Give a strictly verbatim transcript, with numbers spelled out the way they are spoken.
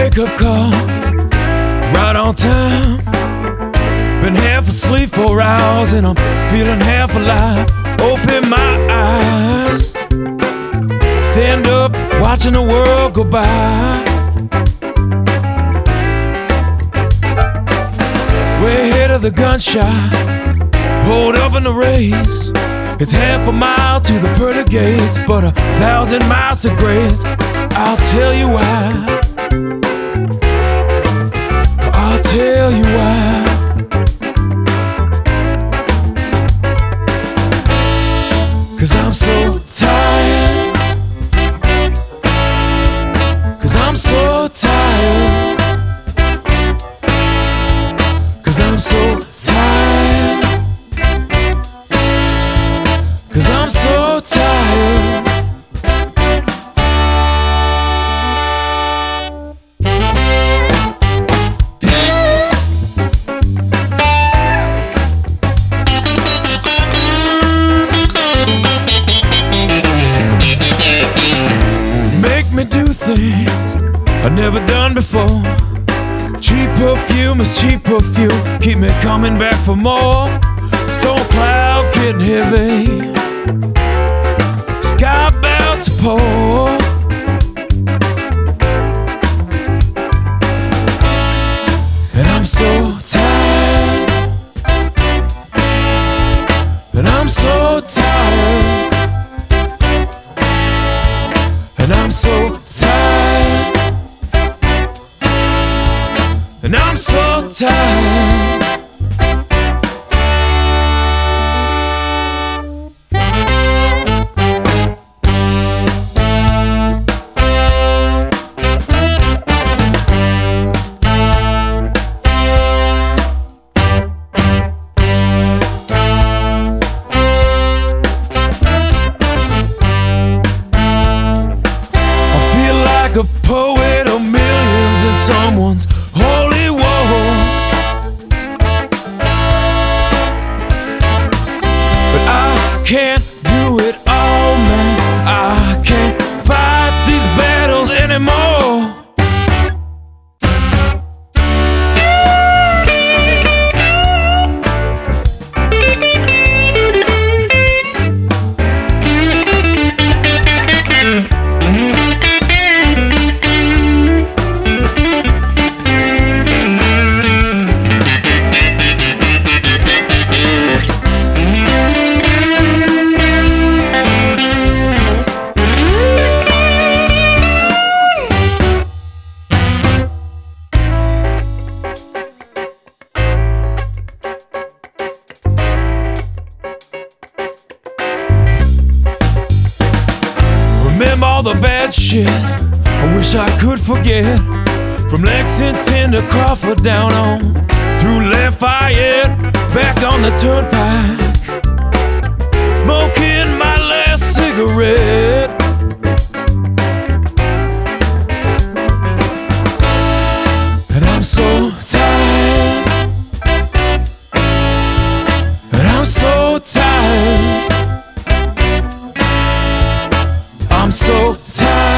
wake-up call, right on time. Been half asleep for hours and I'm feeling half alive. Open my eyes, stand up, watching the world go by. Way ahead of the gunshot, pulled up in the race. It's half a mile to the pearly gates, but a thousand miles to grace. I'll tell you why. I'll tell you why. Cause I'm so tired. Cause I'm so tired. Cause I'm so tired. Cause I'm so tired. Make me do things I've never done before. Cheap perfume is cheap perfume, keep me coming back for more. Storm cloud getting heavy, sky about to pour. And I'm so tired. And I'm so tired. And I'm so tired. And I'm so tired. A poet of millions in someone's holy war. But I can't do it all, man. I can't fight these battles anymore. Remember all the bad shit I wish I could forget. From Lexington to Crawford, down on through Lafayette, back on the turnpike, smoking my last cigarette. And I'm so tired. And I'm so tired. I'm so tired.